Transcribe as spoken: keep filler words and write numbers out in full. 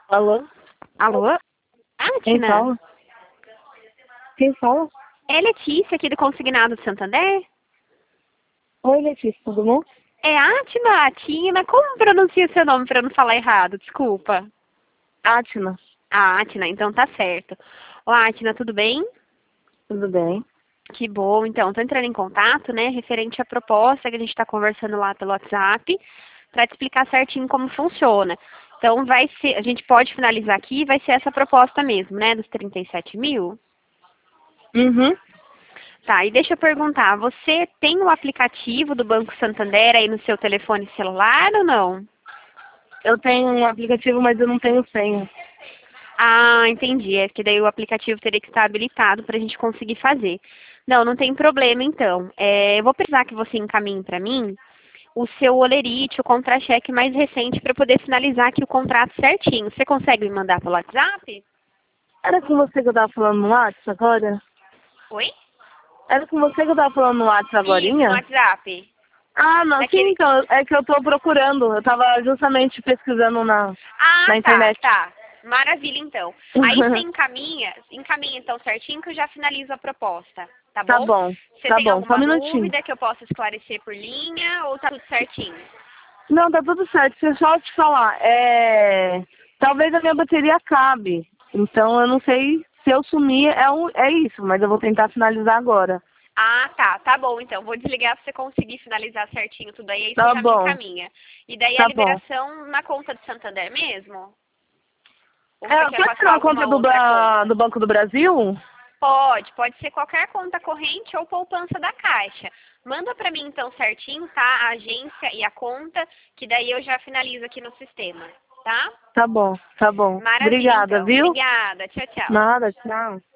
Alô? Alô? Quem Atina? fala? Quem fala? É Letícia aqui do Consignado de Santander? Oi, Letícia, tudo bom? É Atina, Atina. Como pronuncia seu nome para não falar errado? Desculpa. Atina, Ah, Atina, então tá certo. Ô, Atina, tudo bem? tudo bem? Que bom. Então, tô entrando em contato, né, referente à proposta que a gente está conversando lá pelo WhatsApp, para te explicar certinho como funciona. Então, vai ser, a gente pode finalizar aqui, vai ser essa proposta mesmo, né, dos trinta e sete mil? Uhum. Tá, e deixa eu perguntar, você tem o aplicativo do Banco Santander aí no seu telefone celular ou não? Eu tenho um aplicativo, mas eu não tenho senha. Ah, entendi. É que daí o aplicativo teria que estar habilitado para a gente conseguir fazer. Não, não tem problema então. É, eu vou precisar que você encaminhe para mim o seu olerite, o contra-cheque mais recente para poder finalizar aqui o contrato certinho. Você consegue me mandar pelo WhatsApp? Era com você que eu tava falando no WhatsApp agora? Oi? Era com você que eu tava falando no WhatsApp Isso, no agorinha? WhatsApp. Ah, não, sim, Daquele... então, é que eu tô procurando. Eu tava justamente pesquisando na, Ah, na tá, internet. tá. Maravilha, então. Aí você encaminha, encaminha então certinho que eu já finalizo a proposta, tá Tá bom? bom, Você tá tem bom, só um alguma minutinho. dúvida que eu possa esclarecer por linha ou tá tudo certinho? Não, tá tudo certo. Deixa eu só te falar. É... Talvez a minha bateria acabe. Então eu não sei se eu sumir é, um... é isso, mas eu vou tentar finalizar agora. Ah, tá, tá bom então. Vou desligar pra você conseguir finalizar certinho tudo aí, aí você Tá já me bom, encaminha. E daí a tá bom. liberação na conta do Santander mesmo? Ou você É, quer pode ser passar uma conta alguma do, outra ba- conta? do Banco do Brasil? Pode, pode ser qualquer conta corrente ou poupança da Caixa. Manda pra mim então certinho, tá? A agência e a conta, que daí eu já finalizo aqui no sistema, tá? Tá bom, tá bom. Maravilha Obrigada, então. viu? Obrigada. Tchau, tchau. Nada, tchau.